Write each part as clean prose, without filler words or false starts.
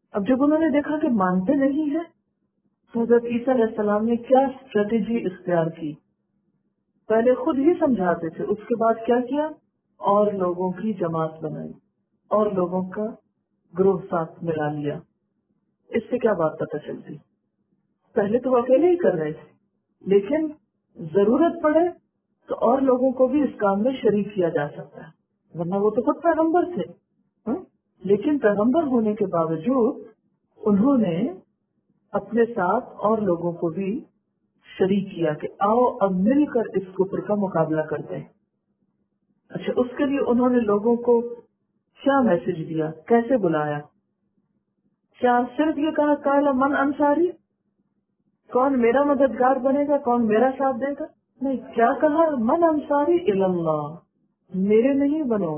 اب جب انہوں نے دیکھا کہ مانتے نہیں ہیں تو حضرت عیسیٰ علیہ السلام نے کیا اسٹریٹجی اختیار کی؟ پہلے خود ہی سمجھاتے تھے، اس کے بعد کیا کیا؟ اور لوگوں کی جماعت بنائی اور لوگوں کا گروہ ساتھ ملا لیا۔ اس سے کیا بات پتہ چلتی؟ پہلے تو وہ اکیلے ہی کر رہے تھے، لیکن ضرورت پڑے تو اور لوگوں کو بھی اس کام میں شریک کیا جا سکتا ہے، ورنہ وہ تو خود پیغمبر تھے۔ لیکن پیغمبر ہونے کے باوجود انہوں نے اپنے ساتھ اور لوگوں کو بھی شریک کیا کہ آؤ اب مل کر اس کفر کا مقابلہ کرتے ہیں۔ اچھا، اس کے لیے انہوں نے لوگوں کو کیا میسج دیا، کیسے بلایا؟ کیا صرف یہ کہا قال من انصاری، کون میرا مددگار بنے گا، کون میرا ساتھ دے گا؟ نہیں، کیا کہا؟ من انصاری الی اللہ، میرے نہیں بنو،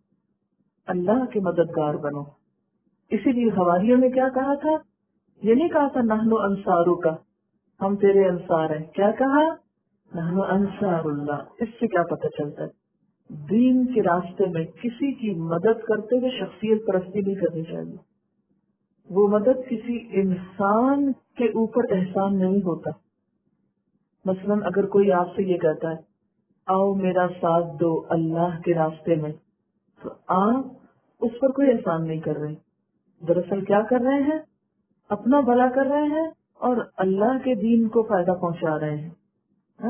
اللہ کے مددگار بنو۔ اسی لیے حواریوں نے کیا کہا تھا؟ یہ نہیں کہا تھا نحن انصارو کا، ہم تیرے انصار ہیں، کیا کہا؟ نحن انصار اللہ۔ اس سے کیا پتہ چلتا ہے؟ دین کے راستے میں کسی کی مدد کرتے ہوئے شخصیت پرستی نہیں کرنی چاہیے۔ وہ مدد کسی انسان کے اوپر احسان نہیں ہوتا۔ مثلاً اگر کوئی آپ سے یہ کہتا ہے آؤ میرا ساتھ دو اللہ کے راستے میں، تو آپ اس پر کوئی احسان نہیں کر رہے، دراصل کیا کر رہے ہیں؟ اپنا بھلا کر رہے ہیں اور اللہ کے دین کو فائدہ پہنچا رہے ہیں۔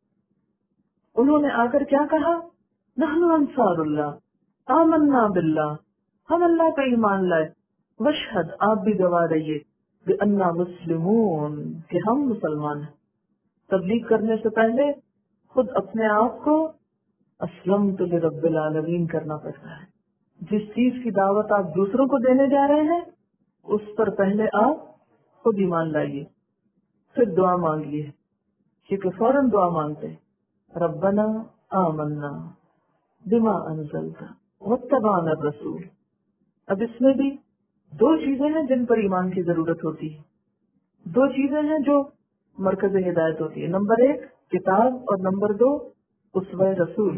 انہوں نے آ کر کیا کہا؟ نحن انصار اللہ آمنا باللہ، ہم اللہ پہ ایمان لائے، وشہد، آپ بھی گواہ رہیے، بأننا مسلمون، کہ ہم مسلمان ہیں۔ تبلیغ کرنے سے پہلے خود اپنے آپ کو اسلمت لرب العالمین کرنا پڑتا ہے۔ جس چیز کی دعوت آپ دوسروں کو دینے جا رہے ہیں اس پر پہلے آپ خود ایمان لائیے، پھر دعا مانگیے، کیونکہ فوراً دعا مانگتے ہیں ربنا آمنا بما انزلت واتبعنا الرسول۔ اب اس میں بھی دو چیزیں ہیں جن پر ایمان کی ضرورت ہوتی ہے، دو چیزیں ہیں جو مرکز ہدایت ہوتی ہے، نمبر 1 کتاب اور نمبر 2 اسوہ رسول۔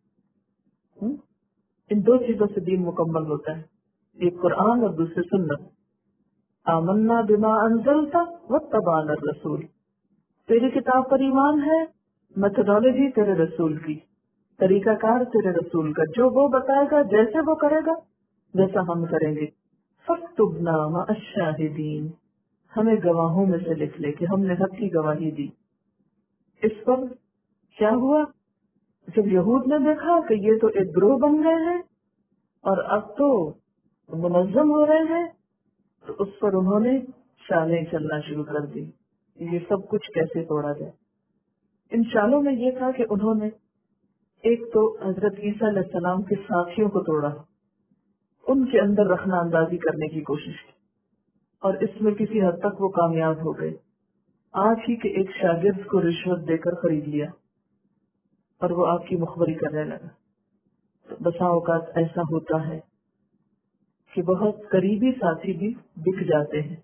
ان دو چیزوں سے دین مکمل ہوتا ہے، ایک قرآن اور دوسری سنت۔ آمنا بما انزلت واتبعنا الرسول، تیری کتاب پر ایمان ہے، میتھڈالوجی تیرے رسول کی، طریقہ کار تیرے رسول کا، جو وہ بتائے گا جیسے وہ کرے گا ویسا ہم کریں گے۔ فاکتبنا مع الشاہدین، ہمیں گواہوں میں سے لکھ لے کہ ہم نے حق کی گواہی دی۔ اس پر کیا ہوا؟ جب یہود نے دیکھا کہ یہ تو ایک گروہ بن گئے ہیں اور اب تو منظم ہو رہے ہیں، تو اس پر انہوں نے چالیں چلنا شروع کر دی، یہ سب کچھ کیسے توڑا جائے۔ ان چالوں میں یہ تھا کہ انہوں نے ایک تو حضرت عیسیٰ علیہ السلام کے ساتھیوں کو توڑا، ان کے اندر رخنہ اندازی کرنے کی کوشش کی، اور اس میں کسی حد تک وہ کامیاب ہو گئے۔ آج ہی کے ایک شاگرد کو رشوت دے کر خرید لیا اور وہ آپ کی مخبری کرنے لگا۔ تو بسا اوقات ایسا ہوتا ہے کہ بہت قریبی ساتھی بھی بک جاتے ہیں۔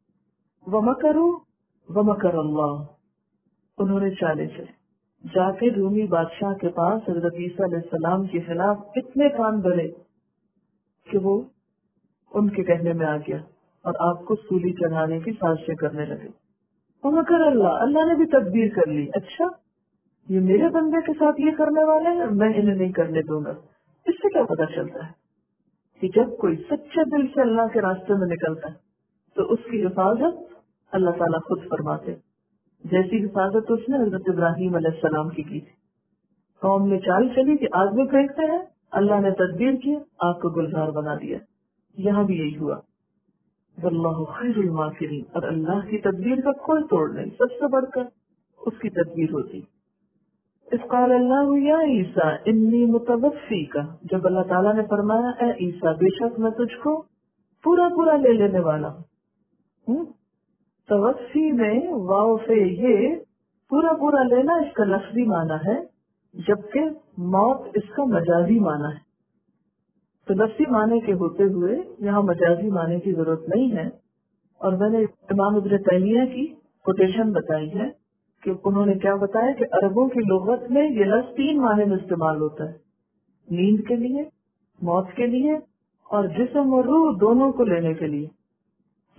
وَمَكَرُوا وَمَكَرَ اللَّهُ، انہوں نے چالے چلے، جا کے رومی بادشاہ کے پاس حضرت عیسیٰ علیہ السلام کے خلاف اتنے کان بھرے کہ وہ ان کے کہنے میں آ گیا اور آپ کو سولی چڑھانے کی سازشیں کرنے لگے۔ وَمَكَرَ اللَّهُ، اللہ نے بھی تدبیر کر لی، اچھا یہ میرے بندے کے ساتھ یہ کرنے والے ہیں، میں انہیں نہیں کرنے دوں گا۔ اس سے کیا پتہ چلتا ہے کہ جب کوئی سچے دل سے اللہ کے راستے میں نکلتا ہے تو اس کی حفاظت اللہ تعالیٰ خود فرماتے، جیسی حفاظت اس نے حضرت ابراہیم علیہ السلام کی تھی۔ قوم میں چال چلی کہ آگ میں پھینکتے ہیں، اللہ نے تدبیر کی، آگ کو گلزار بنا دیا۔ یہاں بھی یہی ہوا، واللہ خیر الماکرین، اور اللہ کی تدبیر کا کوئی توڑ نہیں، سب سے بڑھ کر اس کی تدبیر ہوتی۔ اذ قال اللہ یا عیسیٰ انی متوفیک، جب اللہ تعالیٰ نے فرمایا اے عیسیٰ بے شک میں تجھ کو پورا پورا لے لینے والا ہوں۔ توفی میں واو سے یہ پورا پورا لینا اس کا لفظی معنی ہے، جبکہ موت اس کا مجازی معنی ہے۔ تو لفظی معنی کے ہوتے ہوئے یہاں مجازی معنی کی ضرورت نہیں ہے، اور میں نے امام ابن تیمیہ کی کوٹیشن بتائی ہے کہ انہوں نے کیا بتایا کہ عربوں کی لغت میں یہ لفظ 3 معنی میں استعمال ہوتا ہے، نیند کے لیے، موت کے لیے، اور جسم اور روح دونوں کو لینے کے لیے۔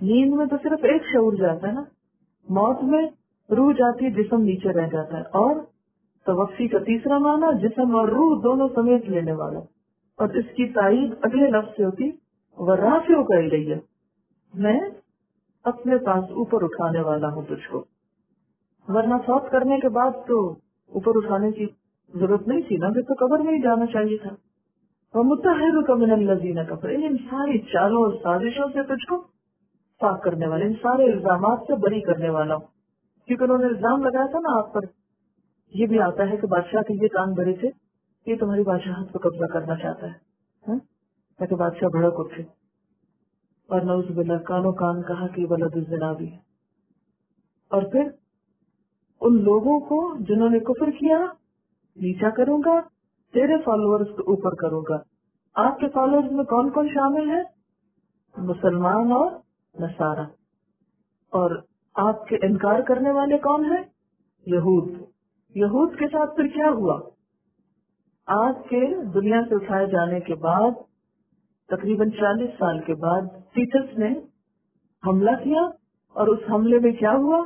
نیند میں تو صرف ایک شعور جاتا ہے نا، موت میں روح جاتی ہے، جسم نیچے رہ جاتا ہے. اور توفی کا تیسرا معنی جسم اور روح دونوں سمیت لینے والا. اور اس کی تائید اگلے لفظ سے ہوتی ورافعو کا الیہ، میں اپنے پاس اوپر اٹھانے والا ہوں تجھ کو. ورنہ فوت کرنے کے بعد تو اوپر اٹھانے کی ضرورت نہیں تھی نا، پھر تو قبر میں ہی جانا چاہیے تھا. وَمُطَهِّرُكَ مِنَ الَّذِينَ كَفَرُوا، ان ساری چالوں اور سازشوں سے تجھ کو پاک کرنے والے، ان سارے الزامات سے بری کرنے والا ہوں. کیونکہ انہوں نے الزام لگایا تھا نا آپ پر. یہ بھی آتا ہے کہ بادشاہ کے یہ کان بڑے تھے، یہ تمہاری بادشاہت کو قبضہ کرنا چاہتا ہے، تاکہ بادشاہ بھڑک اٹھے. اور نعوذ باللہ کانوں کان کہا کہ ولد الزنا بھی. اور پھر ان لوگوں کو جنہوں نے کفر کیا نیچا کروں گا، تیرے فالوورز کو اوپر کروں گا. آپ کے فالوورز میں کون کون شامل ہے؟ مسلمان اور نصارہ. اور آپ کے انکار کرنے والے کون ہیں؟ یہود. یہود کے ساتھ پھر کیا ہوا؟ آپ کے دنیا سے اٹھائے جانے کے بعد تقریباً 40 سال کے بعد تیتس نے حملہ کیا، اور اس حملے میں کیا ہوا؟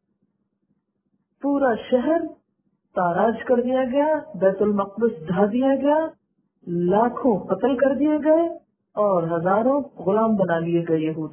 پورا شہر تاراج کر دیا گیا، بیت المقدس ڈھا دیا گیا، لاکھوں قتل کر دیے گئے، اور ہزاروں غلام بنا لیے گئے یہود.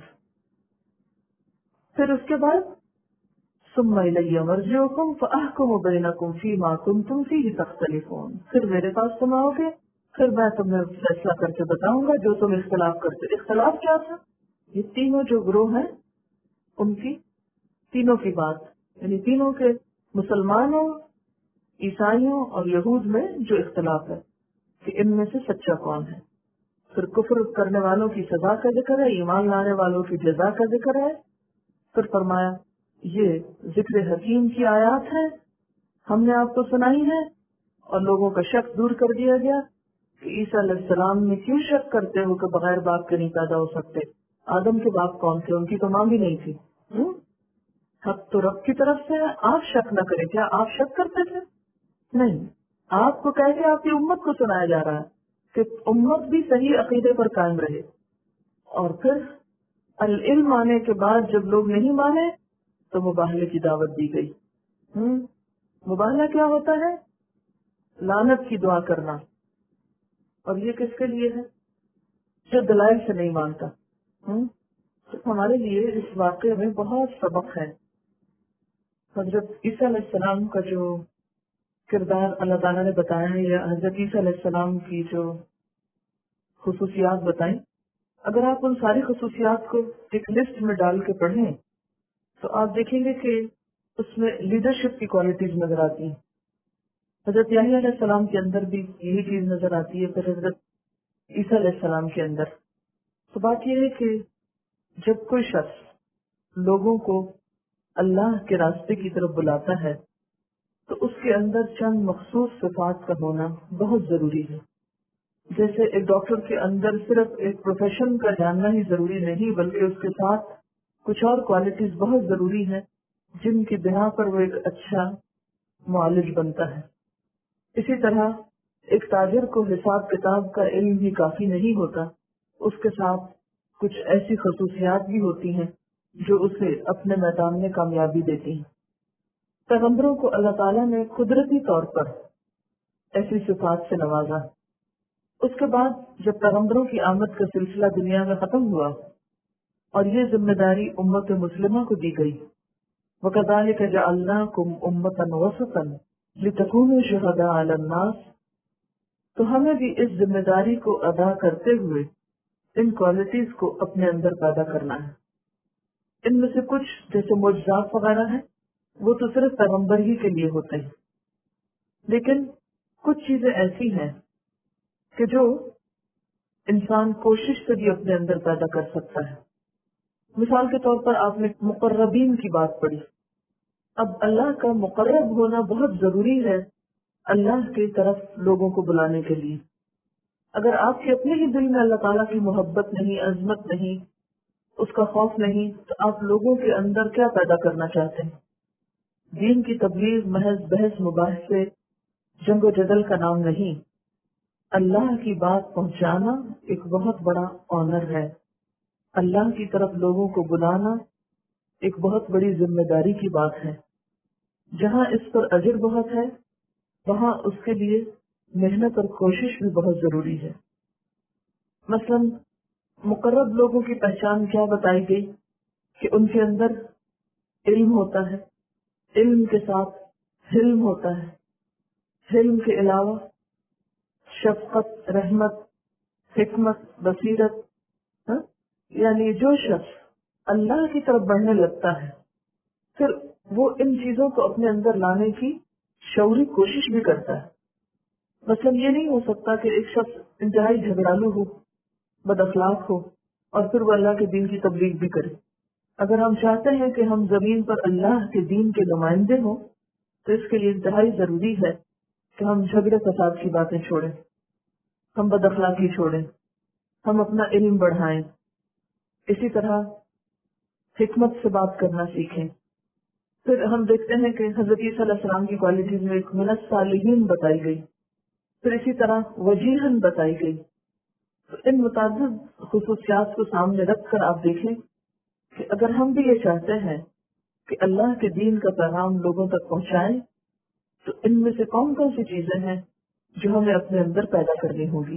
پھر اس کے بعد ثم الی مرجعکم فاحکم بینکم فیما کنتم فیہ تختلفون، پھر میرے پاس تم آؤ گے، پھر میں تمہیں فیصلہ کر کے بتاؤں گا جو تم اختلاف کرتے. اختلاف کیا تھا؟ یہ تینوں جو گروہ ہیں ان کی تینوں کی بات، یعنی تینوں کے مسلمانوں، عیسائیوں اور یہود میں جو اختلاف ہے کہ ان میں سے سچا کون ہے. پھر کفر کرنے والوں کی سزا کا ذکر ہے، ایمان لانے والوں کی جزا کا ذکر ہے. پھر فرمایا یہ ذکر حکیم کی آیات ہے، ہم نے آپ کو سنائی ہے، اور لوگوں کا شک دور کر دیا گیا کہ عیسیٰ علیہ السلام میں کیوں شک کرتے ہو کہ بغیر باپ کے نہیں پیدا ہو سکتے. آدم کے باپ کون تھے؟ ان کی تو ماں بھی نہیں تھی. حق تو رب کی طرف سے ہے، آپ شک نہ کریں. کیا آپ شک کرتے تھے؟ نہیں. آپ کو کہہ کے آپ کی امت کو سنایا جا رہا ہے کہ امت بھی صحیح عقیدے پر قائم رہے. اور پھر العلم آنے کے بعد جب لوگ نہیں مانے تو مباہلے کی دعوت دی گئی. مباہلہ کیا ہوتا ہے؟ لعنت کی دعا کرنا. اور یہ کس کے لیے ہے؟ جو دلائل سے نہیں مانتا. ہمارے لیے اس واقعے میں بہت سبق ہے. حضرت عیسیٰ علیہ السلام کا جو کردار اللہ تعالیٰ نے بتایا ہے، یا حضرت عیسیٰ علیہ السلام کی جو خصوصیات بتائیں، اگر آپ ان ساری خصوصیات کو ایک لسٹ میں ڈال کے پڑھیں تو آپ دیکھیں گے کہ اس میں لیڈرشپ کی کوالٹیز نظر آتی ہیں. حضرت یحییٰ علیہ السلام کے اندر بھی یہی چیز نظر آتی ہے، پھر حضرت عیسیٰ علیہ السلام کے اندر. تو بات یہ ہے کہ جب کوئی شخص لوگوں کو اللہ کے راستے کی طرف بلاتا ہے تو اس کے اندر چند مخصوص صفات کا ہونا بہت ضروری ہے. جیسے ایک ڈاکٹر کے اندر صرف ایک پروفیشن کا جاننا ہی ضروری نہیں، بلکہ اس کے ساتھ کچھ اور کوالٹیز بہت ضروری ہیں جن کی بنا پر وہ ایک اچھا معالج بنتا ہے. اسی طرح ایک تاجر کو حساب کتاب کا علم ہی کافی نہیں ہوتا، اس کے ساتھ کچھ ایسی خصوصیات بھی ہوتی ہیں جو اسے اپنے میدان میں کامیابی دیتی ہیں. پیغمبروں کو اللہ تعالیٰ نے قدرتی طور پر ایسی صفات سے نوازا. اس کے بعد جب پیغمبروں کی آمد کا سلسلہ دنیا میں ختم ہوا اور یہ ذمہ داری امت مسلمہ کو دی گئی، وَكَذَلِكَ جَعَلْنَاكُمْ أُمَّةً وَسَطًا لِتَكُونُوا شُهَدَاءَ عَلَى النَّاسِ، تو ہمیں بھی اس ذمہ داری کو ادا کرتے ہوئے ان کوالٹیز کو اپنے اندر پیدا کرنا ہے. ان میں سے کچھ جیسے معجزات وغیرہ ہیں وہ تو صرف پیغمبر ہی کے لیے ہوتے ہیں، لیکن کچھ چیزیں ایسی ہیں کہ جو انسان کوشش سے بھی اپنے اندر پیدا کر سکتا ہے. مثال کے طور پر آپ نے مقربین کی بات پڑھی. اب اللہ کا مقرب ہونا بہت ضروری ہے اللہ کی طرف لوگوں کو بلانے کے لیے. اگر آپ کے اپنے ہی دل میں اللہ تعالیٰ کی محبت نہیں، عظمت نہیں، اس کا خوف نہیں، تو آپ لوگوں کے اندر کیا پیدا کرنا چاہتے ہیں؟ دین کی تبلیغ محض بحث مباحثے جنگ و جدل کا نام نہیں. اللہ کی بات پہنچانا ایک بہت بڑا آنر ہے. اللہ کی طرف لوگوں کو بلانا ایک بہت بڑی ذمہ داری کی بات ہے. جہاں اس پر اجر بہت ہے وہاں اس کے لیے محنت اور کوشش بھی بہت ضروری ہے. مثلا مقرب لوگوں کی پہچان کیا بتائی گئی کہ ان کے اندر علم ہوتا ہے، علم کے ساتھ حلم ہوتا ہے، حلم کے علاوہ شفقت، رحمت، حکمت، بصیرت. یعنی جو شخص اللہ کی طرف بڑھنے لگتا ہے پھر وہ ان چیزوں کو اپنے اندر لانے کی شعوری کوشش بھی کرتا ہے. مثلا یہ نہیں ہو سکتا کہ ایک شخص انتہائی جھگڑالو ہو، بد اخلاق ہو اور پھر وہ اللہ کے دین کی تبلیغ بھی کرے. اگر ہم چاہتے ہیں کہ ہم زمین پر اللہ کے دین کے نمائندے ہوں تو اس کے لیے انتہائی ضروری ہے کہ ہم جھگڑے فساد کی باتیں چھوڑیں، ہم بد اخلاقی چھوڑیں، ہم اپنا علم بڑھائیں. اسی طرح حکمت سے بات کرنا سیکھیں. پھر ہم دیکھتے ہیں کہ حضرت عیسیٰ علیہ السلام کی کوالٹیز میں ایک من الصالحین بتائی گئی، پھر اسی طرح وجیہن بتائی گئی. تو ان متعدد خصوصیات کو سامنے رکھ کر آپ دیکھیں کہ اگر ہم بھی یہ چاہتے ہیں کہ اللہ کے دین کا پیغام لوگوں تک پہنچائیں تو ان میں سے کون کون سی چیزیں ہیں جو ہمیں اپنے اندر پیدا کرنی ہوگی.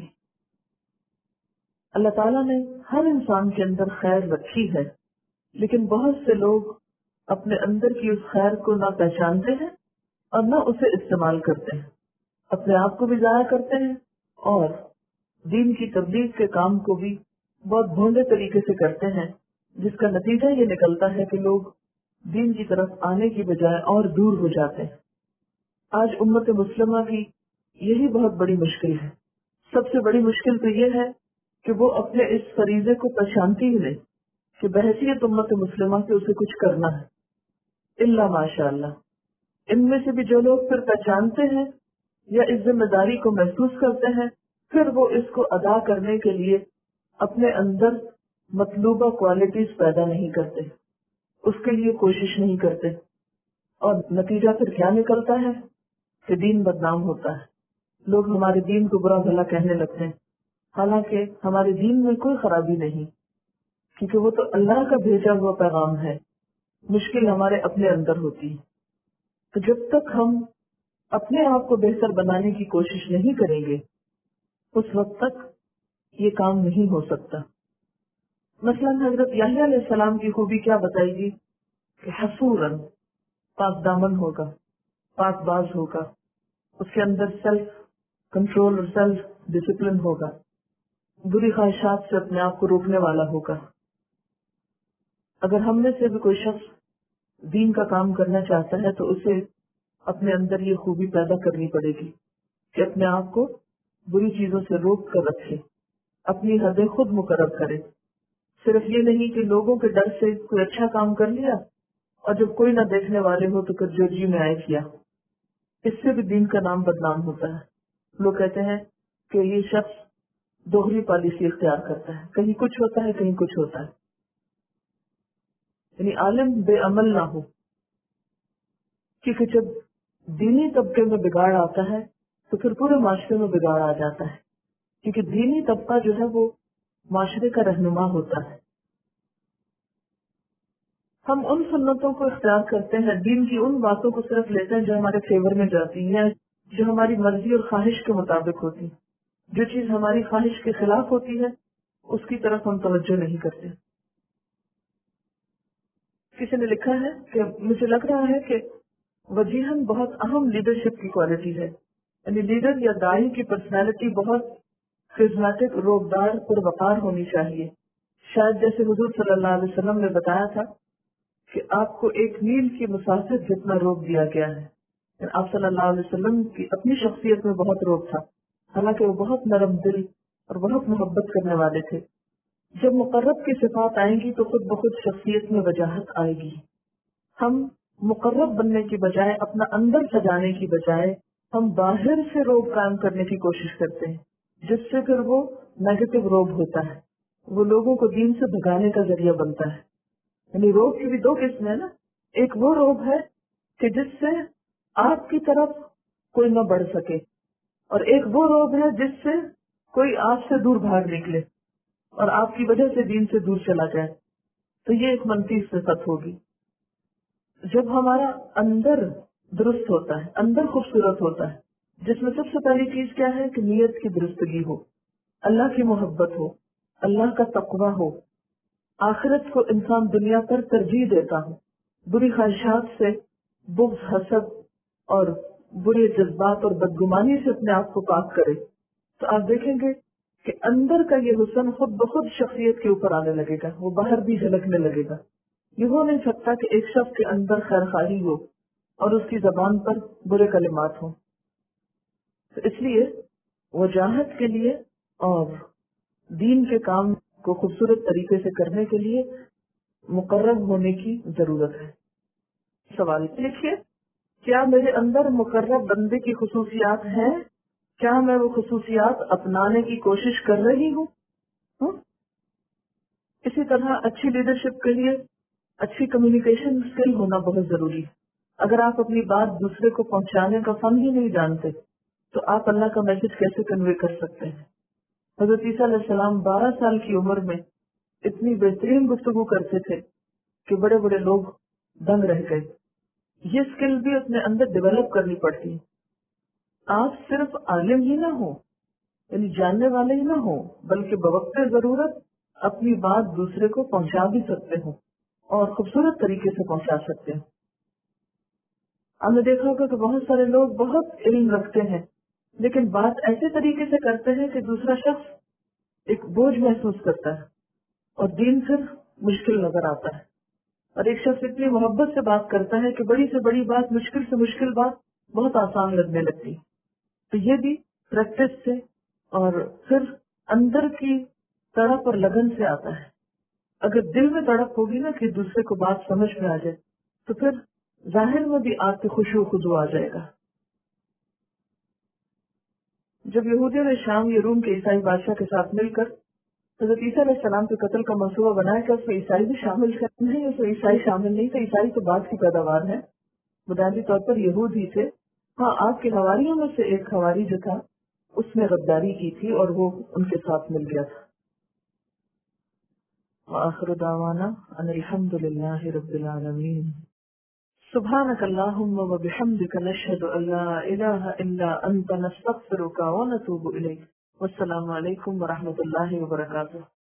اللہ تعالیٰ نے ہر انسان کے اندر خیر رکھی ہے، لیکن بہت سے لوگ اپنے اندر کی اس خیر کو نہ پہچانتے ہیں اور نہ اسے استعمال کرتے ہیں، اپنے آپ کو بھی ضائع کرتے ہیں اور دین کی تبلیغ کے کام کو بھی بہت بھونڈے طریقے سے کرتے ہیں، جس کا نتیجہ یہ نکلتا ہے کہ لوگ دین کی طرف آنے کی بجائے اور دور ہو جاتے ہیں. آج امت مسلمہ کی یہی بہت بڑی مشکل ہے. سب سے بڑی مشکل تو یہ ہے کہ وہ اپنے اس فریضے کو پہچانتی ہی نہیں کہ بحیثیت امت مسلمہ کے اسے کچھ کرنا ہے. الا ماشاء اللہ ان میں سے بھی جو لوگ پھر پہچانتے ہیں یا اس ذمہ داری کو محسوس کرتے ہیں پھر وہ اس کو ادا کرنے کے لیے اپنے اندر مطلوبہ کوالٹیز پیدا نہیں کرتے، اس کے لیے کوشش نہیں کرتے، اور نتیجہ پھر کیا نکلتا ہے کہ دین بدنام ہوتا ہے. لوگ ہمارے دین کو برا بھلا کہنے لگتے ہیں، حالانکہ ہمارے دین میں کوئی خرابی نہیں، کیونکہ وہ تو اللہ کا بھیجا ہوا پیغام ہے. مشکل ہمارے اپنے اندر ہوتی ہے. تو جب تک ہم اپنے آپ کو بہتر بنانے کی کوشش نہیں کریں گے اس وقت تک یہ کام نہیں ہو سکتا. مثلا حضرت یحییٰ علیہ السلام کی خوبی کیا بتائی گی کہ حصوراً پاک دامن ہوگا، پاک باز ہوگا، اس کے اندر سیلف کنٹرول اور سیلف ڈسپلن ہوگا، بری خواہشات سے اپنے آپ کو روکنے والا ہوگا. اگر ہم میں سے بھی کوئی شخص دین کا کام کرنا چاہتا ہے تو اسے اپنے اندر یہ خوبی پیدا کرنی پڑے گی کہ اپنے آپ کو بری چیزوں سے روک کر رکھے، اپنی حدیں خود مقرر کرے. صرف یہ نہیں کہ لوگوں کے ڈر سے کوئی اچھا کام کر لیا اور جب کوئی نہ دیکھنے والے ہو تو پھر جو جی میں آئے کیا. اس سے بھی دین کا نام بدنام ہوتا ہے. لوگ کہتے ہیں کہ یہ شخص دوہری پالیسی اختیار کرتا ہے، کہیں کچھ ہوتا ہے کہیں کچھ ہوتا ہے. یعنی عالم بے عمل نہ ہو، کیونکہ جب دینی طبقے میں بگاڑ آتا ہے تو پھر پورے معاشرے میں بگاڑ آ جاتا ہے، کیونکہ دینی طبقہ جو ہے وہ معاشرے کا رہنما ہوتا ہے. ہم ان سنتوں کو اختیار کرتے ہیں، دین کی ان باتوں کو صرف لیتے ہیں جو ہمارے فیور میں جاتی ہیں، جو ہماری مرضی اور خواہش کے مطابق ہوتی. جو چیز ہماری خواہش کے خلاف ہوتی ہے اس کی طرف ہم توجہ نہیں کرتے. کسی نے لکھا ہے کہ مجھے لگ رہا ہے کہ وجیہن بہت اہم لیڈرشپ کی کوالٹی ہے. یعنی لیڈر یا داعی کی پرسنالٹی بہت خزماٹک، روبدار، پروقار ہونی چاہیے. شاید جیسے حضور صلی اللہ علیہ وسلم نے بتایا تھا کہ آپ کو 1 میل کی مسافت جتنا روک دیا گیا ہے. آپ صلی اللہ علیہ وسلم کی اپنی شخصیت میں بہت روک تھا، حالانکہ وہ بہت نرم دل اور بہت محبت کرنے والے تھے. جب مقرب کی صفات آئیں گی تو خود بخود شخصیت میں وجاہت آئے گی. ہم مقرب بننے کی بجائے، اپنا اندر سجانے کی بجائے ہم باہر سے روب قائم کرنے کی کوشش کرتے ہیں، جس سے پھر وہ نیگیٹو روب ہوتا ہے، وہ لوگوں کو دین سے بھگانے کا ذریعہ بنتا ہے. یعنی روب کی بھی 2 قسم ہے نا. ایک وہ روب ہے کہ جس سے آپ کی طرف کوئی نہ بڑھ سکے، اور ایک وہ روب ہے جس سے کوئی آپ سے دور بھاگ نکلے. اور آپ کی وجہ سے دین سے دور چلا جائے تو یہ ایک منفی صفت ہوگی۔ جب ہمارا اندر درست ہوتا ہے، اندر خوبصورت ہوتا ہے، جس میں سب سے پہلی چیز کیا ہے کہ نیت کی درستگی ہو، اللہ کی محبت ہو، اللہ کا تقوی ہو، آخرت کو انسان دنیا پر ترجیح دیتا ہو، بری خواہشات سے، بغض، حسد اور برے جذبات اور بدگمانی سے اپنے آپ کو پاک کرے، تو آپ دیکھیں گے کہ اندر کا یہ حسن خود بخود شخصیت کے اوپر آنے لگے گا، وہ باہر بھی جھلکنے لگے گا۔ یہ ہو نہیں سکتا کہ ایک شخص کے اندر خیر خواہی ہو اور اس کی زبان پر برے کلمات ہوں۔ تو اس لیے وجاہت کے لیے اور دین کے کام کو خوبصورت طریقے سے کرنے کے لیے مقرب ہونے کی ضرورت ہے۔ سوال لکھیے، کیا میرے اندر مقرب بندے کی خصوصیات ہیں؟ کیا میں وہ خصوصیات اپنانے کی کوشش کر رہی ہوں؟ اسی طرح اچھی لیڈرشپ کے لیے اچھی کمیونیکیشن اسکل ہونا بہت ضروری ہے۔ اگر آپ اپنی بات دوسرے کو پہنچانے کا فن ہی نہیں جانتے تو آپ اللہ کا میسج کیسے کنوے کر سکتے ہیں؟ حضرت عیسیٰ علیہ السلام 12 سال کی عمر میں اتنی بہترین گفتگو کرتے تھے کہ بڑے بڑے لوگ دنگ رہ گئے۔ یہ اسکل بھی اپنے اندر ڈیولپ کرنی پڑتی ہے۔ آپ صرف عالم ہی نہ ہو، یعنی جاننے والے ہی نہ ہو، بلکہ بوقت ضرورت اپنی بات دوسرے کو پہنچا بھی سکتے ہو اور خوبصورت طریقے سے پہنچا سکتے ہیں۔ آپ نے دیکھا ہوگا کہ بہت سارے لوگ بہت علم رکھتے ہیں لیکن بات ایسے طریقے سے کرتے ہیں کہ دوسرا شخص ایک بوجھ محسوس کرتا ہے اور دین پھر مشکل نظر آتا ہے، اور ایک شخص اتنی محبت سے بات کرتا ہے کہ بڑی سے بڑی بات، مشکل سے مشکل بات بہت آسان لگنے لگتی۔ تو یہ بھی پریکٹس سے اور پھر اندر کی تڑپ اور لگن سے آتا ہے۔ اگر دل میں تڑپ ہوگی نا کہ دوسرے کو بات سمجھ میں آ جائے تو پھر ظاہر میں بھی آپ کے خشوع و خضوع آ جائے گا۔ جب یہودیوں نے شام یا روم کے عیسائی بادشاہ کے ساتھ مل کر حضرت عیسیٰ علیہ السلام کے قتل کا منصوبہ بنایا کہ اس میں عیسائی بھی شامل نہیں، اس میں عیسائی شامل نہیں تھے، عیسائی تو بعد کی پیداوار ہے، بنیادی طور پر یہود ہی تھے۔ ہاں، آپ کے حواریوں میں سے ایک حواری جو تھا اس نے غداری کی تھی اور وہ ان کے ساتھ مل گیا تھا۔ وآخر دعوانا ان الحمد للہ رب العالمین۔ سبحانك اللهم وبحمدك نشهد ان لا اله الا انت نستغفرك ونتوب اليك۔ والسلام علیکم ورحمۃ اللہ وبرکاتہ۔